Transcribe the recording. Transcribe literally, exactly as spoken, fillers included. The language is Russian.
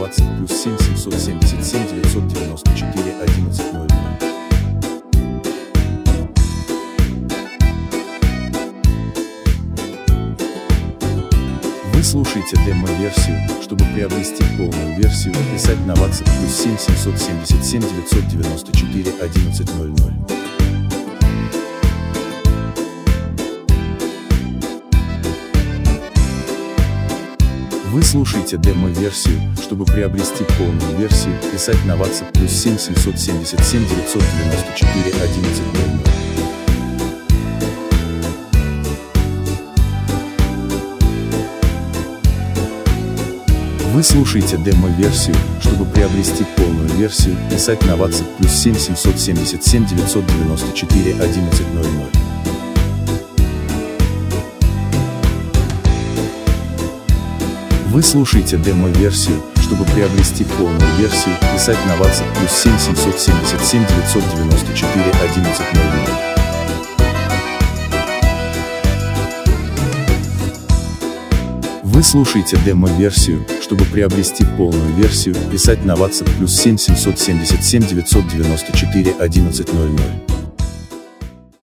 WhatsApp плюс семь семьсот семьдесят семь девятьсот девяносто четыре одиннадцать ноль ноль. Вы слушаете демо-версию. Чтобы приобрести полную версию, писать на WhatsApp плюс семь семьсот семьдесят семь девятьсот девяносто четыре одиннадцать ноль ноль. Вы слушаете демо-версию. Чтобы приобрести полную версию, писать на WhatsApp плюс семь семьсот семьдесят семь девятьсот девяносто четыре одиннадцать ноль ноль. Вы слушаете демо-версию. Чтобы приобрести полную версию, писать на WhatsApp плюс семь семьсот семьдесят семь девятьсот девяносто четыре одиннадцать ноль ноль. Вы слушаете демо-версию. Чтобы приобрести полную версию, писать на WhatsApp плюс семь семьсот семьдесят семь девятьсот девяносто четыре одиннадцать ноль ноль. Вы слушаете демо-версию. Чтобы приобрести полную версию, писать на WhatsApp плюс семь семьсот семьдесят семь девятьсот девяносто четыре одиннадцать ноль ноль.